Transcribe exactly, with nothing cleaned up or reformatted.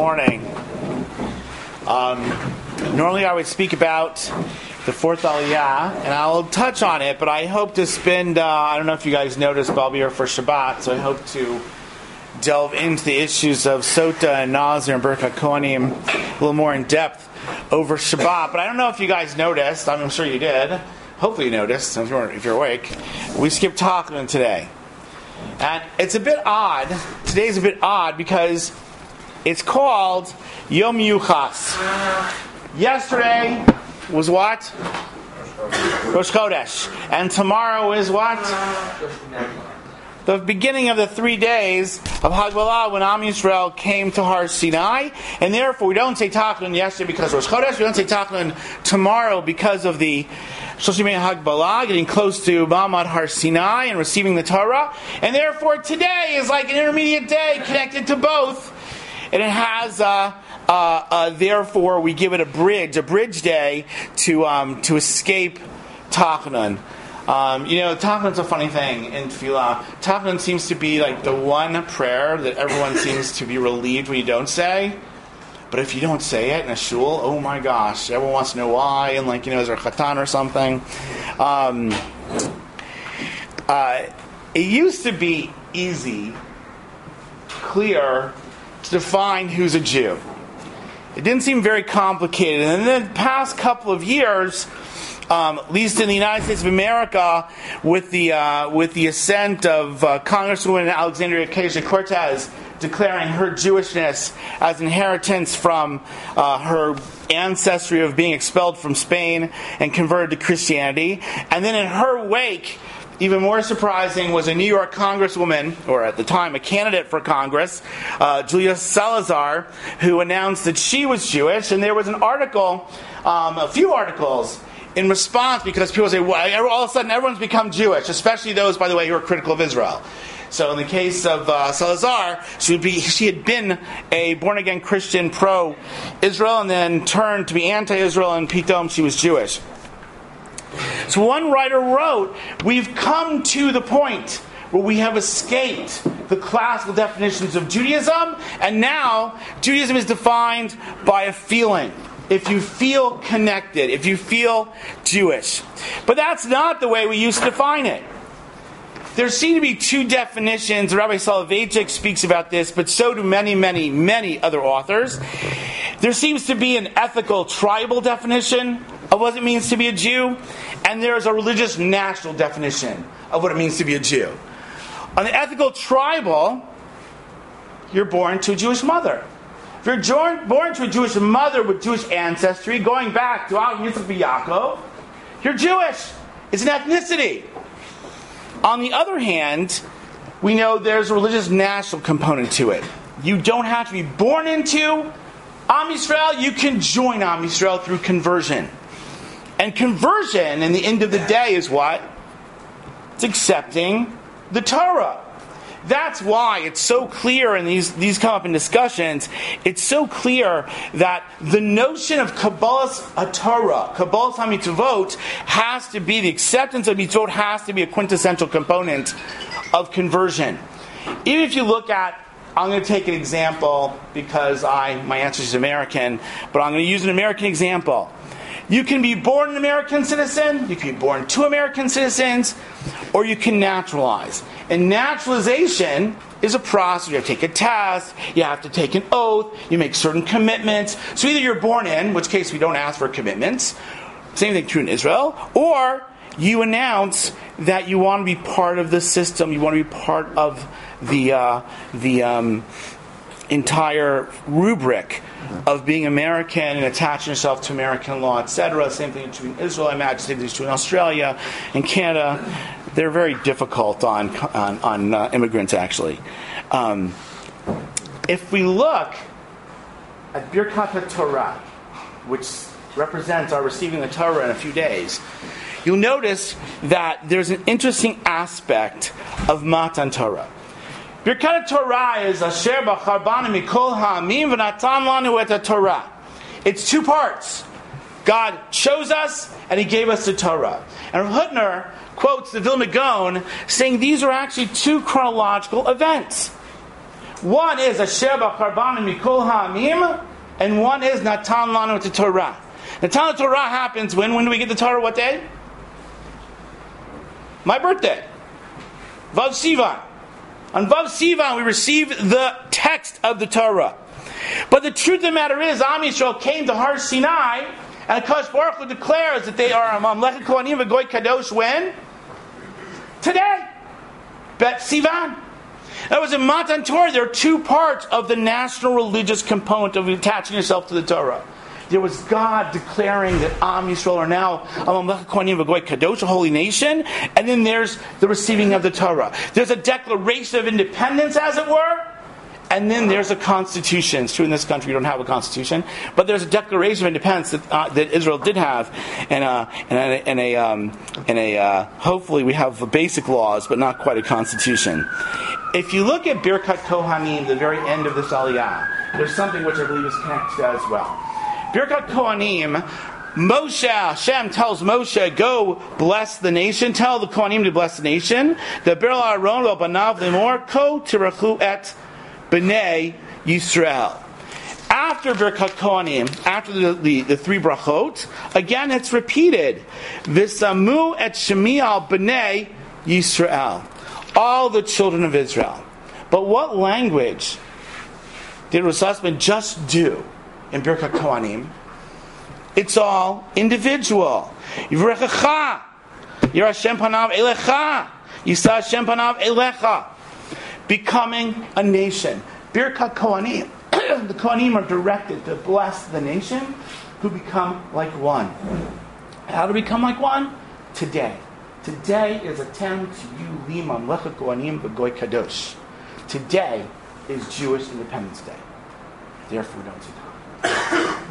morning. Um, normally I would speak about the fourth Aliyah, and I'll touch on it, but I hope to spend, uh, I don't know if you guys noticed, but I'll be here for Shabbat, so I hope to delve into the issues of Sota and Nazir and Birkat Kohanim a little more in depth over Shabbat. But I don't know if you guys noticed, I'm sure you did, hopefully you noticed, if you're, if you're awake, we skipped Tachanun today. And it's a bit odd, today's a bit odd because it's called Yom Yuchas. Yesterday was what? Rosh Chodesh. And tomorrow is what? The beginning of the three days of Hagbalah when Am Yisrael came to Har Sinai. And therefore we don't say Tachanun yesterday because of Rosh Chodesh. We don't say Tachanun tomorrow because of the Shoshim Hagbalah, getting close to Ma'amad Har Sinai and receiving the Torah. And therefore today is like an intermediate day connected to both. And it has, uh, uh, uh, therefore, we give it a bridge, a bridge day to um, to escape Tachanun. Um, you know, Tachanun's a funny thing in Tefillah. Tachanun seems to be like the one prayer that everyone seems to be relieved when you don't say. But if you don't say it in a shul, oh my gosh, everyone wants to know why, and like, you know, is there a chatan or something? Um, uh, it used to be easy, clear, to define who's a Jew. It didn't seem very complicated. And in the past couple of years, um, at least in the United States of America, with the uh, with the ascent of uh, Congresswoman Alexandria Ocasio-Cortez declaring her Jewishness as inheritance from uh, her ancestry of being expelled from Spain and converted to Christianity, and then in her wake, even more surprising was a New York congresswoman, or at the time a candidate for Congress, uh, Julia Salazar, who announced that she was Jewish. And there was an article, um, a few articles, in response because people say, well, all of a sudden everyone's become Jewish, especially those, by the way, who are critical of Israel. So in the case of uh, Salazar, she would be she had been a born-again Christian pro-Israel and then turned to be anti-Israel, and pitom she was Jewish. So one writer wrote, we've come to the point where we have escaped the classical definitions of Judaism, and now Judaism is defined by a feeling. If you feel connected, if you feel Jewish. But that's not the way we used to define it. There seem to be two definitions. Rabbi Soloveitchik speaks about this, but so do many, many, many other authors. There seems to be an ethical tribal definition of what it means to be a Jew, and there is a religious national definition of what it means to be a Jew. On the ethical tribal, you're born to a Jewish mother. If you're born to a Jewish mother with Jewish ancestry, going back to Al Yitzchak Yaakov, you're Jewish. It's an ethnicity. On the other hand, we know there's a religious national component to it. You don't have to be born into Am Yisrael. You can join Am Yisrael through conversion. And conversion, in the end of the day, is what? It's accepting the Torah. That's why it's so clear, and these, these come up in discussions, it's so clear that the notion of Kabbalas HaTorah, Kabbalas HaMitzvot, has to be, the acceptance of mitzvot has to be a quintessential component of conversion. Even if you look at, I'm going to take an example because I my answer is American, but I'm going to use an American example. You can be born an American citizen, you can be born to American citizens, or you can naturalize. And naturalization is a process. You have to take a test, you have to take an oath, you make certain commitments. So either you're born in, in which case we don't ask for commitments, same thing true in Israel, or you announce that you want to be part of the system, you want to be part of the uh, the um, entire rubric of being American and attaching yourself to American law, et cetera. Same thing true in Israel. I imagine same thing is true in Australia, in Canada. They're very difficult on on, on uh, immigrants, actually. Um, if we look at Birkat Torah, which represents our receiving the Torah in a few days, you'll notice that there's an interesting aspect of Matan Torah. Birkat Torah is Asher Bachar Banu Mikol Ha'amim V'Natan Lanu Et Torah. It's two parts. God chose us and He gave us the Torah. And Hutner quotes the Vilna Gaon saying these are actually two chronological events. One is Asher b'Charbanim Mikol Ha'amim, and one is Natan Lanu et Torah. Natan Torah happens when? When do we get the Torah? What day? My birthday. Vav Sivan. On Vav Sivan we receive the text of the Torah. But the truth of the matter is, Am Yisrael came to Har Sinai, and HaKadosh Baruch Hu declares that they are Mamlechet Kohanim v'Goy Kadosh when? Today. Bet Sivan. That was in Matan Torah. There are two parts of the national religious component of attaching yourself to the Torah. There was God declaring that Am Yisrael are now a Mamlechet Kohanim v'Goy Kadosh, a holy nation, and then there's the receiving of the Torah. There's a declaration of independence, as it were, and then there's a constitution. It's true in this country we don't have a constitution, but there's a declaration of independence that, uh, that Israel did have, and uh, and a, and a, um, and a uh, hopefully we have basic laws, but not quite a constitution. If you look at Birkat Kohanim, the very end of this Aliyah, there's something which I believe is connected to that as well. Birkat Kohanim, Moshe, Hashem tells Moshe, go bless the nation, tell the Kohanim to bless the nation. The Birl Aaron will banav lemor ko tirachu et B'nai Yisrael. After Birkat Kohanim, after the, the, the three brachot, again it's repeated. V'samu et shemi al B'nai Yisrael. All the children of Israel. But what language did Rosh Hashanah just do in Birkat Kohanim? It's all individual. Yivrechacha. Yirah Hashem panav elecha. Yisa Hashem panav elecha. Becoming a nation. Birkat Kohanim. The Kohanim are directed to bless the nation who become like one. How to become like one? Today. Today is a ten to you li mamlechet Kohanim v'Goy Kadosh. Today is Jewish Independence Day. Therefore, don't sit down.